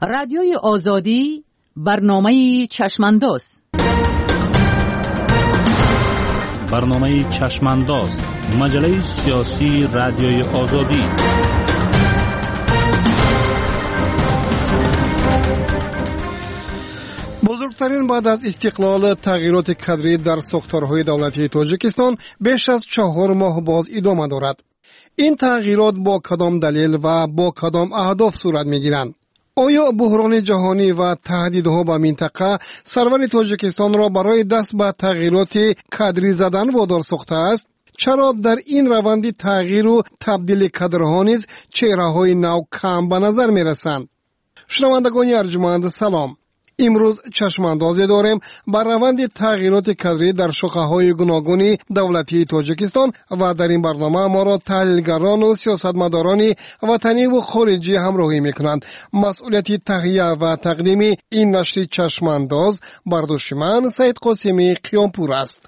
رادیوی آزادی برنامه چشمانداز. برنامه چشمانداز، مجله سیاسی رادیوی آزادی. بزرگترین بعد از استقلال تغییرات کادری در ساختارهای دولتی تاجیکستان بیش از 4 ماه باز ادامه دارد. این تغییرات با کدام دلیل و با کدام اهداف صورت می‌گیرند؟ آیا بحران جهانی و تهدیدها به منطقه سرور تاجیکستان را برای دست به تغییرات کادری زدن وادار ساخته است؟ چرا در این روند تغییر و تبدیل کادرها نیز چهره‌های نو کم به نظر می‌رسند؟ شنوندگان ارجمند سلام. امروز چشماندازی داریم بر روند تغییرات کادری در شاخه‌های گوناگون دولتی تاجیکستان و در این برنامه ما را تحلیلگران و سیاستمداران وطنی و خارجی همراهی می‌کنند. مسئولیت تهیه و تقدیم این نشر چشمانداز بر دوش من سید قاسمی قیامپور است.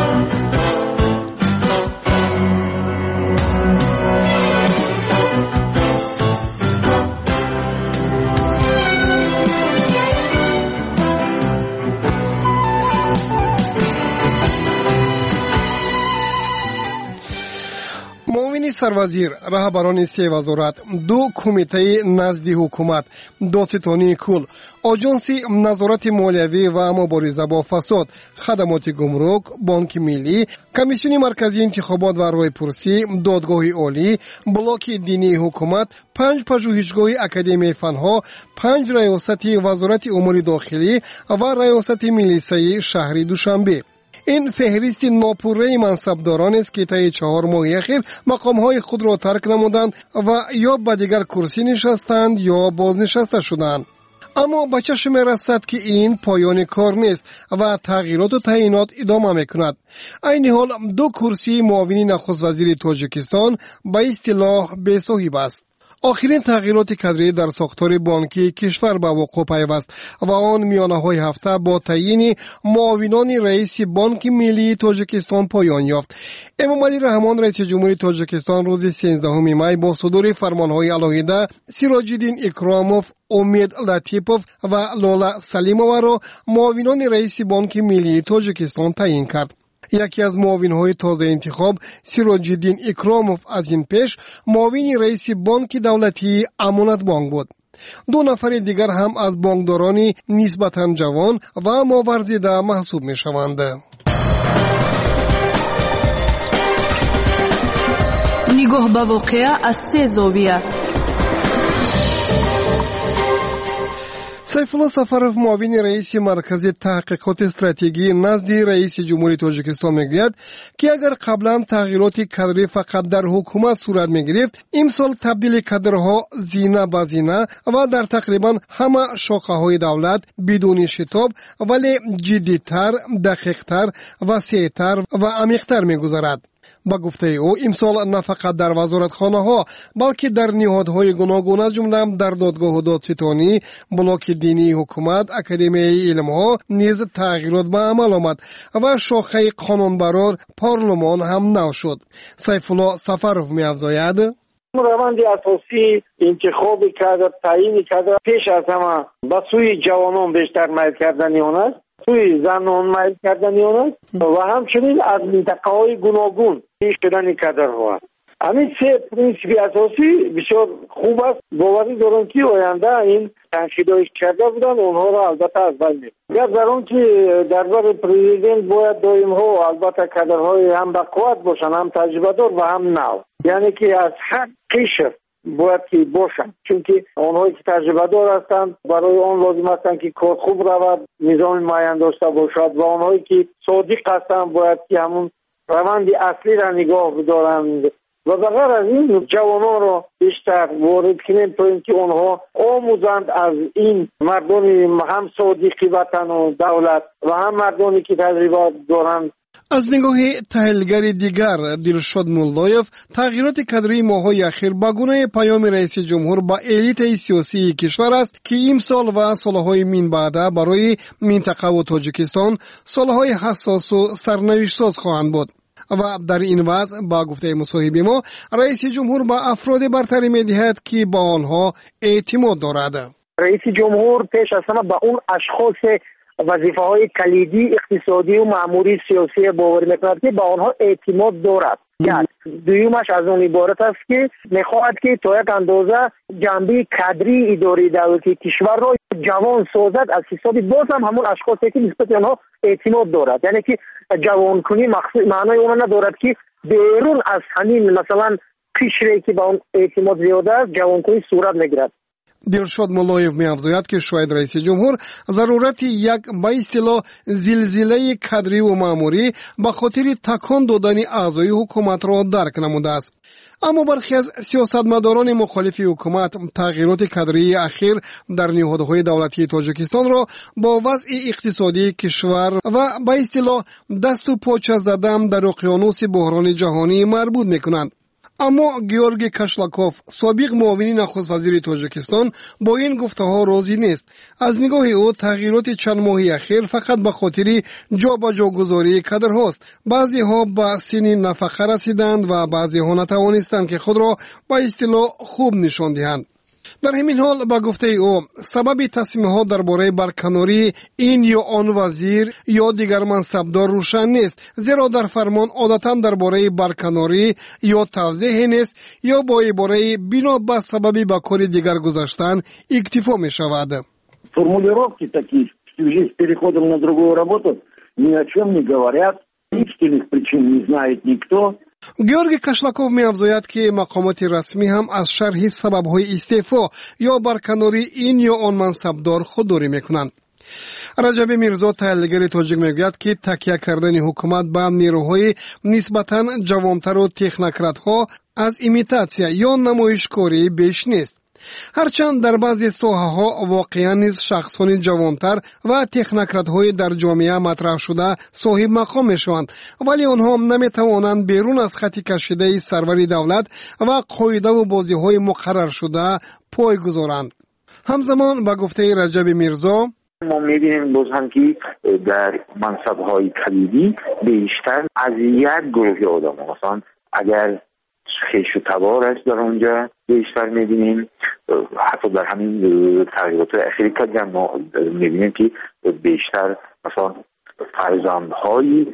سروازیر، رهبران 3 وزارت، 2 کمیته نزد حکومت، دادستانی کل، آژانس نظارت مالیوی و مبارزه با فساد، خدمات گمرک، بانک ملی، کمیسیون مرکزی انتخابات و رایپرسی، دادگاه عالی، بلاک دینی حکومت، 5 پژوهشگاه اکادمی فنها، 5 ریاست وزارت امور داخلی و ریاست میلیسای شهری دوشنبه. این فهرست ناپوره منصبداران است که طی 4 ماه اخیر مقامهای خود را ترک نمودند و یا به دیگر کرسی نشستند یا بازنشسته شدند. اما به چشم می‌رسد که این پایان کار نیست و تغییرات و تعیینات ادامه می‌کند. عین حال 2 کرسی معاون نخست وزیر تاجیکستان به اصطلاح بی‌صاحب است. آخرین تغییرات کادری در ساختار بانکی کشور به وقوع پیوست و آن میانه‌های هفته با تعیین معاونان رئیس بانک ملی تاجیکستان پایان یافت. امامعلی رحمان رئیس جمهوری تاجیکستان روز 13 می با صدور فرمانهای علاهیده سیراج‌الدین اکراموف، امید لطیپوف و لاله سلیمووا را معاونان رئیس بانک ملی تاجیکستان تعیین کرد. یکی از معاون‌های تازه انتخاب سیراج‌الدین اکراموف از این پیش معاون رئیس بانک دولتی امانت بانک بود. 2 نفر دیگر هم از بانکداران نسبتاً جوان و ماورزیده محسوب می‌شوند. نگاه به واقعه از 3 زاویه. سیفالله سفروف معاون رئیس مرکز تحقیقات استراتژی نزد رئیس جمهوری تاجیکستان میگوید که اگر قبلا تغییرات کادری فقط در حکومت صورت میگرفت، امسال تبدیل کادرها زینه به زینه و در تقریبا همه شاخه‌های دولت بدون شتاب ولی جدی‌تر، دقیق‌تر، وسیع‌تر و عمیق‌تر میگذرد. با گفته او امسال نه فقط در وزارتخانه‌ها بلکه در نهادهای گوناگون از جمله در دادگاه و دادستانی، بلاک دینی حکومت، اکادمی علم‌ها نیز تغییرات به عمل آمد و شاخه قانونبرار پارلمان هم نو شد. سیفالله سفروف می‌افزاید: روند اساسی انتخاب کادر، تعیین کادر پیش از همه به سوی جوانان بیشتر میل کردن آن است، سوی زنان میل کردن آن است و همچنین از منطقه‌های گوناگون پیش شدن کادرها است. همین 3 پرینسیپ اساسی بسیار خوب است. باوری دارم که آینده این تنشیدهایی کرده بودن اونها را البته از بین می‌برند. در آن که دربار پرزیدنت باید دائم ها البته کادرهای هم به قوت باشن، هم تجربه دار و هم نو، یعنی که از هر قشر باید که باشن، چون که آنهایی که تجربه دار هستند برای آن لازم هستند که کار خوب رود، نظام معین داشته باشد و آنهایی که صادق هستند باید که همون روند اصلی را نگاه بدارند و بغیر از این جوانان را بیشتر وارد کنیم تا اینکه آنها آموزند از این مردانی هم صادقی وطن و دولت و هم مردانی که تجربه دارند. از نگاه تحلیلگر دیگر دلشاد مولایف، تغییرات کادری ماه‌های اخیر با گونه پیام رئیس جمهور با الیت سیاسی کشور است که امسال و سالهای من بعد برای منطقه و تاجیکستان سالهای حساس و سرنوشت ساز خواهند بود. و در این وضع با گفته مصاحبه ما رئیس جمهور با افراد برتری می‌دهد که با آنها اعتماد دارد. رئیس جمهور پیش از همه با اون اشخاص وظیفه‌های کلیدی اقتصادی و مأموری سیاسی باور می‌کند که با آنها اعتماد دارد. دویمش از اون عبارت است که می‌خواهد که تا یک اندازه جنبه کادری اداره دولتی کشور را جوان سازد از حساب باز هم همون اشخاصی که نسبت آنها اعتماد دارد. یعنی که جوان کنی معنای اون ندارد که بیرون از همین مثلا قشری که با اون اعتماد زیاده است جوان کنی صورت میگیرد. دلشاد مولایف می‌افزاید که شاید رئیس جمهور ضرورت یک به اصطلاح زلزله کادری و مأموری به خاطر تکان دادن اعضای حکومت را درک نموده است. اما برخی از سیاستمداران مخالف حکومت تغییرات کادری اخیر در نهادهای دولتی تاجیکستان را با وضع اقتصادی کشور و به اصطلاح دست و پاچه زدن در اقیانوس بحران جهانی مربوط می‌کنند. اما گیورگی کاشلاکوف سابق معاون نخست وزیر تاجیکستان با این گفته‌ها راضی نیست. از نگاه او تغییرات چند ماهی اخیر فقط به خاطر جابجاگذاری کادرهاست. بعضی‌ها به سن نفقه رسیدند و بعضی‌ها نتوانستند که خود را به اصطلاح خوب نشان دهند. در همین حال با گفته او سبب تصمیم‌ها درباره برکناری این یا آن وزیر یا دیگر منصبدار روشن نیست، زیرا در فرمان عادتاً درباره برکناری یا توضیح نیست یا با عباره بنا به سببی به کار دیگر گذاشتن اکتفا می شود. Формулировки такие, в связи с переходом на другую работу, ни о чем не говорят, истинных причин не знает никто. گیورگی کاشلاکوف می‌افزاید که مقامات رسمی هم از شرح سبب‌های استعفا یا برکناری این یا آن منصبدار خودداری می‌کنند. رجب میرزا تحلیلگر تاجیک میگوید که تکیه کردن حکومت به نیروهای نسبتاً جوانتر و تکنوکرات‌ها از ایمیتاسیا یا نمایشکاری بیش نیست. هرچند در بعضی ساحه‌ها واقعاً نیز شخصان جوانتر و تکنوکرات‌های در جامعه مطرح شده صاحب مقام میشوند، ولی آنها نمیتوانند بیرون از خط کشیده سرور دولت و قاعده و بازی‌های مقرر شده پای گذارند. همزمان با گفته رجب میرزا ما می‌بینیم باز هم که در منصب‌های کلیدی بیشتر از یک گروه آدم مثلا اگر خیش و تبار است در اونجا بیشتر می‌بینیم، حتی در همین تغییرات اخیری که ما می‌بینیم که بیشتر مثلا فرزندهای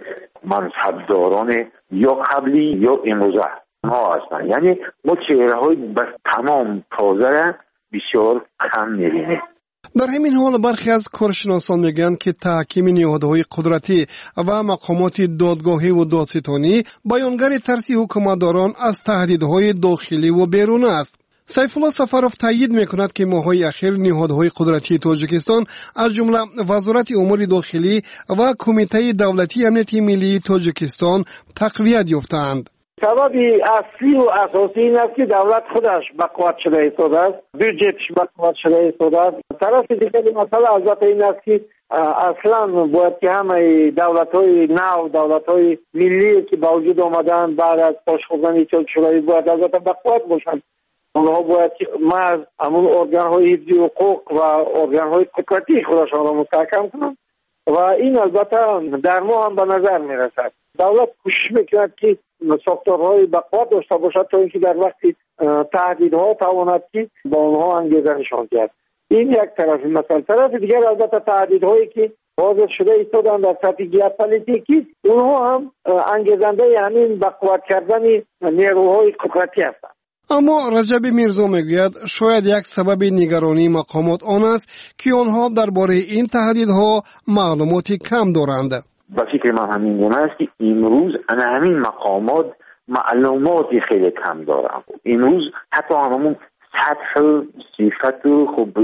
منصبداران یا قبلی یا امروزه ها هستند. یعنی ما چهره‌های بس تمام تازه بسیار کم می‌بینیم. در همین حال برخی از کارشناسان میگن که تحکیم نهادهای قدرتی و مقامات دادگاهی و دادستانی بیانگر ترس حکومتداران از تهدیدهای داخلی و بیرون است. سیف الله سفروف تایید میکند که ماه‌های اخیر نهادهای قدرتی تاجیکستان از جمله وزارت امور داخلی و کمیته دولتی امنیت ملی تاجیکستان تقویت یافتند. سبب اصلی و اساسی این است که دولت خودش بقوت شده ایستاده است، بودجهش بقوت شده ایستاده است. طرف دیگری مسئله البته این است که اصلا باید که همه دولت‌های نو، دولت‌های ملی که با وجود آمدن بعد از پاش خوردن ایجاد شده باید البته بقوت باشند. اونها باید که مرز همون ارگان‌های حفظی حقوق و ارگان‌های قدرتی خودشان را مستحکم کنند و این البته در ما هم به نظر می‌رسد. دولت کوشش می‌کند که ساختارهای بقوت داشته باشد تا اینکه در وقتی تهدیدها تواند که با آنها انگیزه نشان کرد. این یک طرف مثلا. طرف دیگر البته تهدیدهایی که واضح شده ایستادن در سطح ژئوپلیتیکی اونها هم انگیزنده همین بقوت کردن نیروهای قدرتی هستند. اما رجب میرزا میگوید شاید یک سبب نگرانی مقامات آن است که آنها درباره این تهدیدها معلوماتی کم دارند. با فکر من همین گونه است که امروز همین مقامات معلوماتی خیلی کم دارند. امروز حتی همون سطح صفت و خب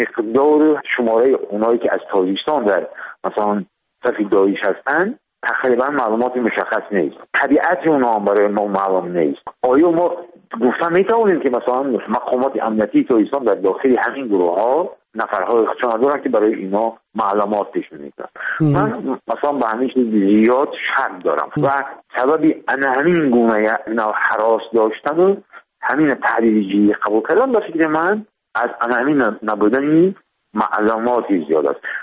مقدار شماره اونایی که از تاجیکستان در مثلا صف داعش هستند تقریبا معلومات مشخص نیست. طبیعت اونها هم برای ما معلوم نیست. آیا ما گفتم میتونیم که مثلا مقامات امنیتی تاجیکستان در داخل همین گروه ها نفرهای خودشان دارن که برای اینا معلومات پیش می‌گیرن؟ من مثلا به همین زیاد شک دارم و سببی همین گونه هراس داشتن و همین تحلیلی قبول کردن به فکر من از همین نبودن معلوماتی زیاد است.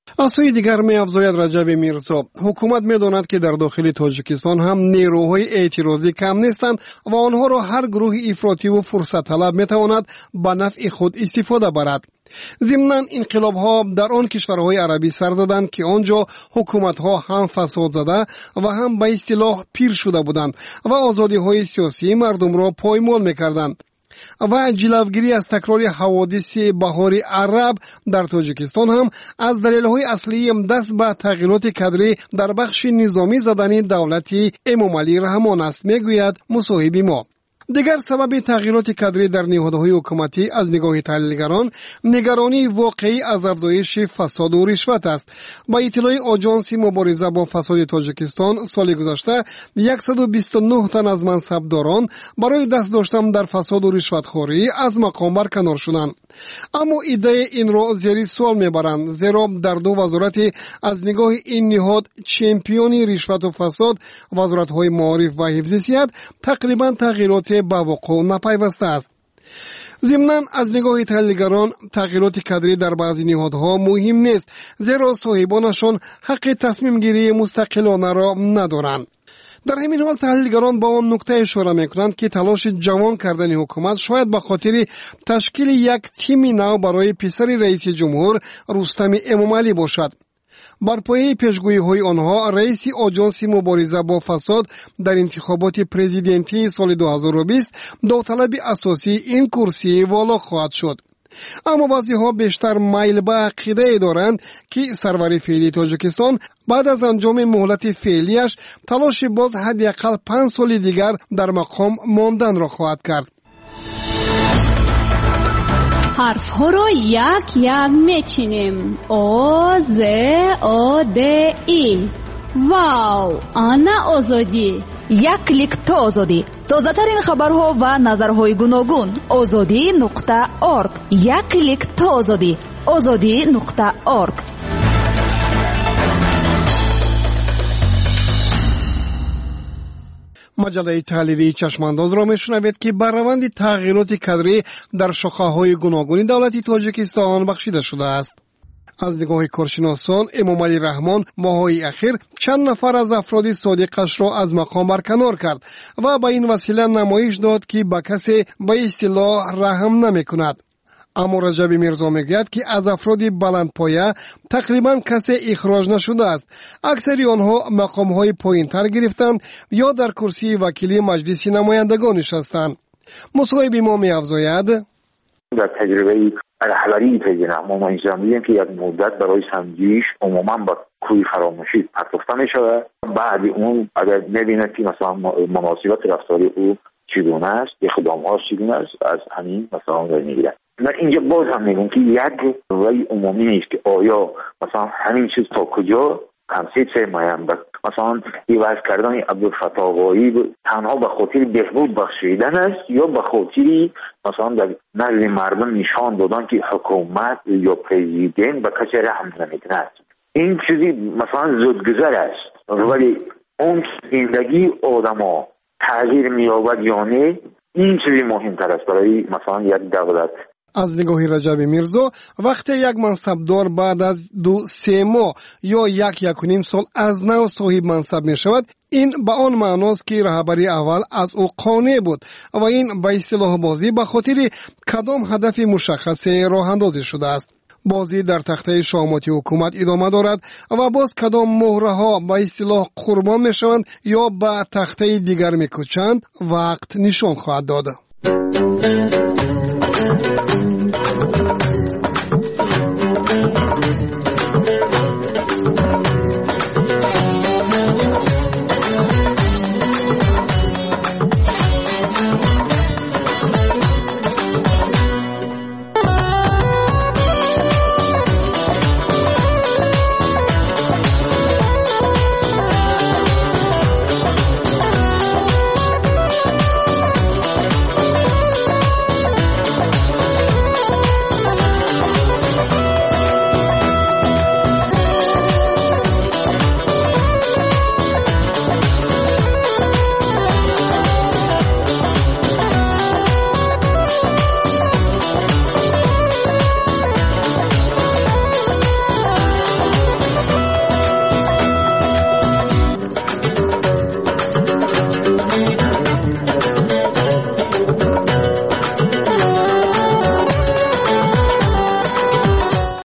از سوی دیگر می‌افزاید رجب میرزا حکومت می‌داند که در داخل تاجیکستان هم نیروهای اعتراضی کم نیستند و آنها را هر گروه افراطی و فرصت طلب می‌تواند به نفع خود استفاده برد. ضمناً انقلاب‌ها در آن کشورهای عربی سر زدند که آنجا حکومت‌ها هم فساد زده و هم به اصطلاح پیر شده بودند و آزادی‌های سیاسی مردم را پایمال می‌کردند. و جلوگیری از تکرار حوادث بهار عرب در تاجیکستان هم از دلایل اصلی دست به تغییرات کادری در بخش نظامی زدن دولت امام علی رحمان است، میگوید مصاحب ما. دیگر سبب تغییرات کادری در نهادهای حکومتی از نگاه تحلیلگران نگرانی واقعی از افزایش فساد و رشوت است. با اطلاع آژانس مبارزه با فساد تاجیکستان سال گذشته 129 تن از منصبداران برای دست داشتن در فساد و رشوتخوری از مقام برکنار شدند. اما ایده این را زیر سوال میبرند، زیرا در دو وزارت از نگاه این نهاد چمپیون رشوت و فساد وزارت‌های معارف و حفظ صحت تقریبا تغییرات با وقوع نپیوسته است. ضمناً از نگاه تحلیلگران تغییرات کادری در بعضی نهادها مهم نیست، زیرا صاحبانشان حق تصمیم گیری مستقلانه را ندارند. در همین حال تحلیلگران با آن نکته اشاره میکنند که تلاش جوان کردن حکومت شاید به خاطر تشکیل یک تیم نو برای پسر رئیس جمهور رستم امامعلی باشد. بر پایه پیشگویی‌های آنها رئیس آژانس مبارزه با فساد در انتخابات پرزیدنتی سال 2020 داوطلب اساسی این کرسی والا خواهد شد. اما بعضی‌ها بیشتر میل به عقیده دارند که سرور فعلی تاجیکستان بعد از انجام مهلت فعلیش تلاش باز حداقل 5 سال دیگر در مقام ماندن را خواهد کرد. حرف ها را یک یک میچینیم. او ز او د ای. واو، آنا آزادی. یک کلیک تا آزادی. تازه ترین خبرها و نظرهای گوناگون. azadi.org. یک کلیک تا آزادی. azadi.org. مجله تحلیلی چشمانداز را میشنوید که بر روند تغییرات کادری در شاخه‌های گوناگون دولت تاجیکستان بخشیده شده است. از نگاه کارشناسان امام علی رحمان ماه‌های اخیر چند نفر از افراد صادقش را از مقام برکنار کرد و به این وسیله نمایش داد که به کسی به اصطلاح رحم نمی‌کند. اما رجب میرزا میگوید که از افراد بلندپایه تقریبا کسی اخراج نشده است. اکثری آنها مقام‌های پایین‌تر گرفتند یا در کرسی وکیلی مجلس نمایندگان نشستند. مصاحب ما می‌افزاید در تجربه رهبری پرزیدنت ما انجام دیدیم که یک مدت برای سنجش عموما با کوی فراموشی پرداخته می‌شود. بعد اون اگر نبیند که مثلا مناسبات رفتاری او چگونه است، اقدام‌هاش چگونه است، از همین مثلا رای می‌گیرد. من اینجا باز هم میگم که یک رای عمومی نیست که آیا مثلا همین چیز تا کجا تمثیل می‌آید. مثلا عوض کردن عبدالفتاح غایی تنها به خاطر بهبود بخشیدن است یا به خاطر مثلا در نزد مردم نشان دادن که حکومت یا پرزیدنت به کسی رحم نمی‌کند. این چیزی مثلا زودگذر است، ولی اون زندگی آدم‌ها تغییر می‌یابد یا نه، این چیزی مهمتر است برای مثلا یک دولت. از نگاه رجب میرزا وقتی یک منصبدار بعد از 2-3 ماه یا 1-1.5 سال از نو صاحب منصب می شود، این به آن معناست که رهبری اول از او قانع بود و این به اصطلاح بازی به خاطر کدام هدف مشخص راه اندازی شده است. بازی در تخته شاماتی حکومت ادامه دارد و باز کدام مهره ها به اصطلاح قربان می شوند یا به تخته دیگر می کوچند، وقت نشان خواهد داد.